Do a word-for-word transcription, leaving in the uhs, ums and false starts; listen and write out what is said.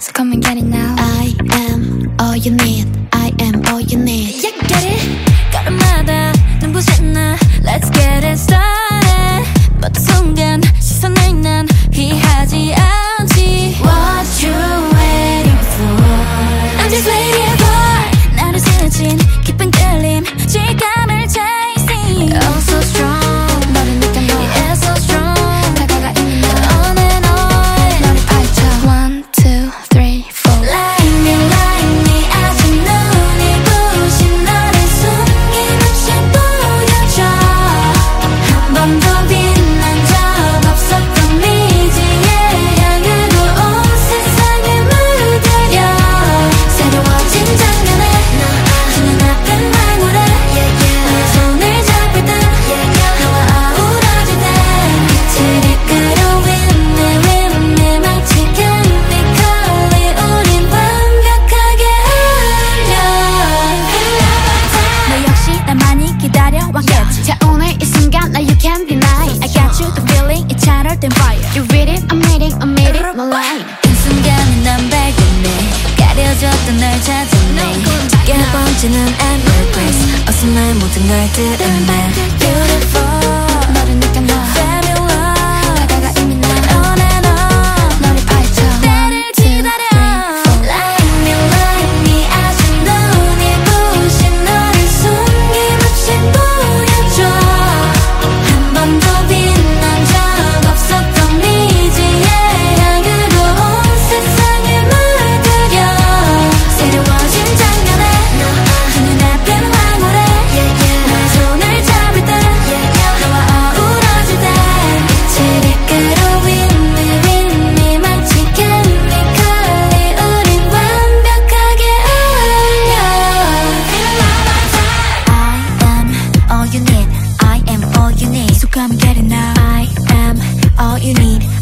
So come and get it now. I am all you need. I am all you need. Yeah, get it? 걸음마다 눈부신 나 Let's get it started. 모든 순간 시선을 난 피하지 않지. What you waiting for? I'm just waiting for 나를 스친 깊은 끌림 질감을 chasing. Oh so strong. 너를 느껴 너 Yeah so strong. 다가가 있는 너 On and on. 너를 파헤쳐 One, two, three, four. Like me like me 아직 눈이 부신 너를 숨김없이 보여줘. 한 번도 빛난 적 없었던 미지의 향으로 온 세상을 물들여. 새로워진 장면에 두 눈앞은 황홀해. 너의 손을 잡을 때 너와 아우러질 때 빛을 이끌어 with me with me 마치 chemically 우린 완벽하게 흘려. 너 역시 날 많이 기다려왔겠지. 자 오늘 이 순간 나 you can't deny. I got you the feeling 이 차럴된 fire. You read it, I'm reading, I'm reading my line. 이 순간에 난 발견해 가려졌던 날 찾아내 짙게 번지는 embrace 어서 나의 모든 걸 드러내 Beautiful 너를 느껴 너 Fabulous 다가가 이미 난 On and on 너를 파헤쳐 나를 기다려 Like me, like me 아직 눈이 부신 너를 숨김없이 보여줘. 한 번도 빛난 적 없었던 미지의 향으로 온 세상을 물들여. 새로워진 장면에 두 눈앞은 황홀해. 너의 손을 잡을 때 너와 어우러질 때 빛을 이끌어 with me with me 마치 chemically 우린 완벽하게 흘려. I am all you need I am all you need So come get it now I am all you need